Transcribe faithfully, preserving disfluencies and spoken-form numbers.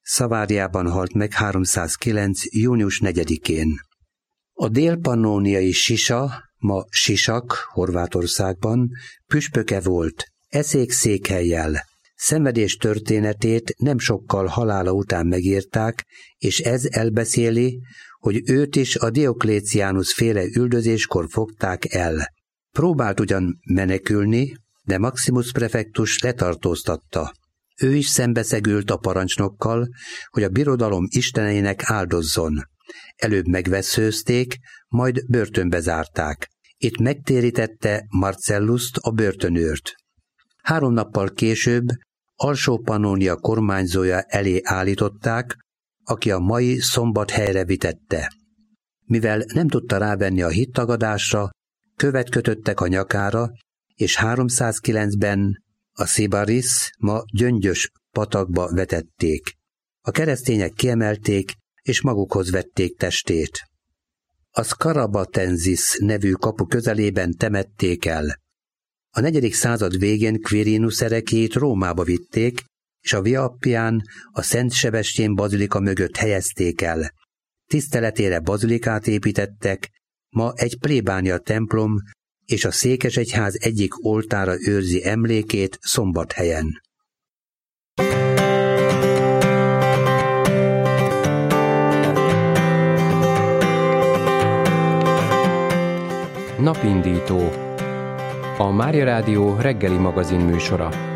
Szaváriában halt meg háromszázkilenc. június negyedikén. A dél-pannóniai Sisa, ma Sisak, Horvátországban püspöke volt, eszék székhellyel. Szenvedés történetét nem sokkal halála után megírták, és ez elbeszéli, hogy őt is a Diokléciánus féle üldözéskor fogták el. Próbált ugyan menekülni, de Maximus prefektus letartóztatta. Ő is szembeszegült a parancsnokkal, hogy a birodalom isteneinek áldozzon. Előbb megvesszőzték, majd börtönbe zárták. Itt megtérítette Marcellust, a börtönőrt. Három nappal később Alsó-Pannónia kormányzója elé állították, aki a mai Szombathelyre vitette. Mivel nem tudta rávenni a hittagadásra, követ kötöttek a nyakára, és háromszázkilencben a Szibaris, ma Gyöngyös patakba vetették. A keresztények kiemelték, és magukhoz vették testét. A Scarabatensis nevű kapu közelében temették el. A negyedik század végén Quirinus erekét Rómába vitték, és a Via Appián a Szent Sebestyén bazilika mögött helyezték el. Tiszteletére bazilikát építettek, ma egy plébánia templom, és a székesegyház egyik oltára őrzi emlékét Szombathelyen. Napindító. A Mária Rádió reggeli magazin műsora.